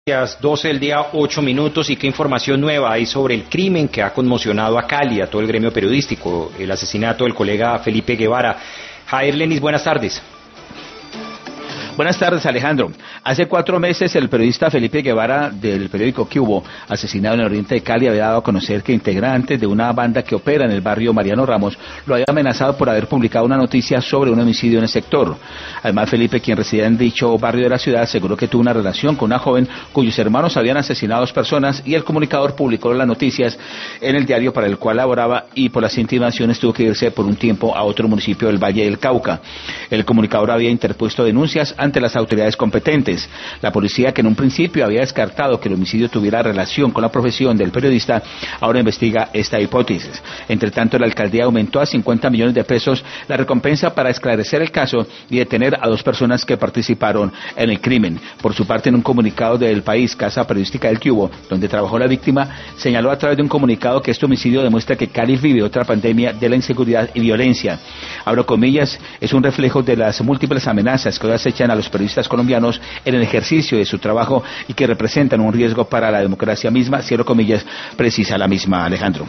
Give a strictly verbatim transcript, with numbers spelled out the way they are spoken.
doce del día, ocho minutos. ¿Y qué información nueva hay sobre el crimen que ha conmocionado a Cali, a todo el gremio periodístico, el asesinato del colega Felipe Guevara? Jair Lenis, buenas tardes. Buenas tardes, Alejandro. Hace cuatro meses el periodista Felipe Guevara del periódico Que Hubo, asesinado en el oriente de Cali, había dado a conocer que integrantes de una banda que opera en el barrio Mariano Ramos lo había amenazado por haber publicado una noticia sobre un homicidio en el sector. Además, Felipe, quien residía en dicho barrio de la ciudad, aseguró que tuvo una relación con una joven cuyos hermanos habían asesinado a dos personas, y el comunicador publicó las noticias en el diario para el cual laboraba, y por las intimaciones tuvo que irse por un tiempo a otro municipio del Valle del Cauca. El comunicador había interpuesto denuncias ante las autoridades competentes. La policía, que en un principio había descartado que el homicidio tuviera relación con la profesión del periodista, ahora investiga esta hipótesis. Entre tanto, la alcaldía aumentó a cincuenta millones de pesos la recompensa para esclarecer el caso y detener a dos personas que participaron en el crimen. Por su parte, en un comunicado del País, casa periodística del Que Hubo, donde trabajó la víctima, señaló a través de un comunicado que este homicidio demuestra que Cali vive otra pandemia de la inseguridad y violencia. Abro comillas, es un reflejo de las múltiples amenazas que hoy acechan a los periodistas colombianos en el ejercicio de su trabajo y que representan un riesgo para la democracia misma, cierro comillas, precisa la misma, Alejandro.